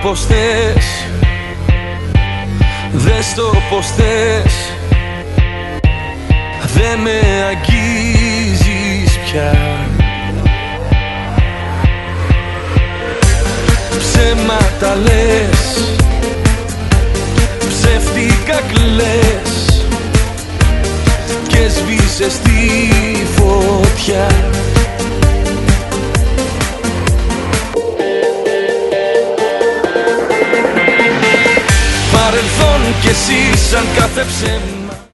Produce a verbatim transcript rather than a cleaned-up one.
πως θες, δες το πως θες. Δε με αγγίζεις πια. Ψέματα λες, ψεύτικα κλαις και σβήσες τη φωτιά. Παρελθόν κι εσύ σαν κάθε ψέμα.